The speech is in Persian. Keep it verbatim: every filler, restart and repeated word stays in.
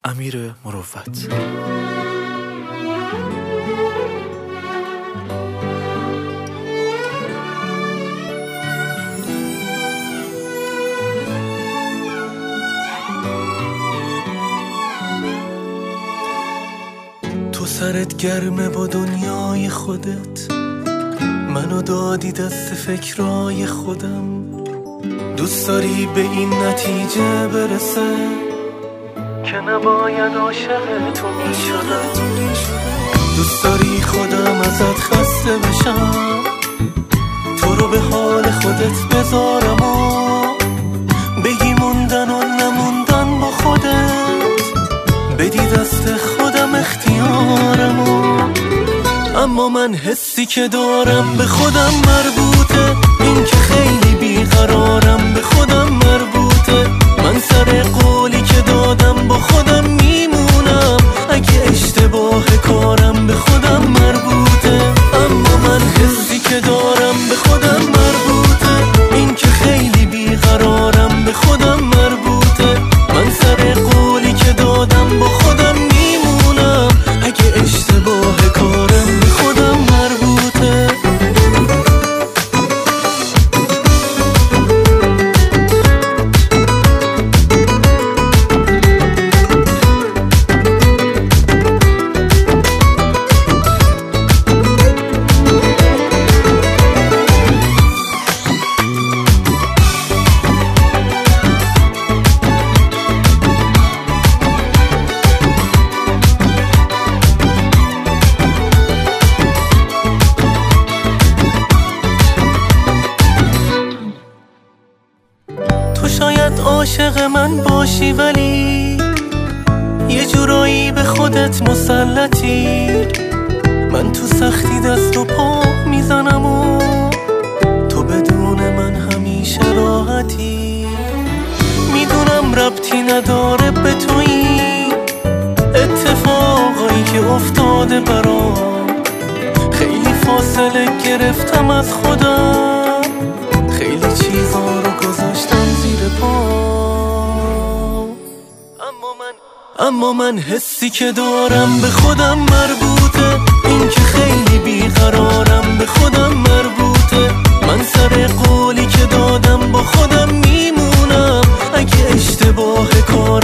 امیر مروت. تو سرت گرمه با دنیای خودت، منو دادی دست فکرای خودم. دوست داری به این نتیجه برسه که نباید عاشق تو میشدم. دوست داری خودم ازت خسته بشم، تو رو به حال خودت بذارم و بگی موندن و نموندن با خودت، بدی دست خودم اختیارمو. اما من حسی که دارم به خودم مربوطه، این که خیلی بیقرارم به خودم مربوطه. من سر قولی که دادم با خودم میمونم، اگه اشتباه کارم به خودم مربوطه. اما من حسی که دارم به خودم مربوطه، این که خیلی بیقرارم به خودم مربوطه. من سر قولی که دادم با خودم میمونم، اگه اشتباه کارم به خودم مربوطه. تو شاید عاشق من باشی، ولی یه جورایی به خودت مسلطی. من تو سختی دست و پا میزنم و تو بدون من همیشه راحتی. میدونم ربطی نداره به تویی اتفاقایی که افتاده برام. خیلی فاصله گرفتم از خودم، خیلی چیزا رو گذاشتم زیر پام. اما من اما من حسی که دارم به خودم مربوطه، این که خیلی بیقرارم به خودم مربوطه. من سر قولی که دادم با خودم میمونم، اگه اشتباه کار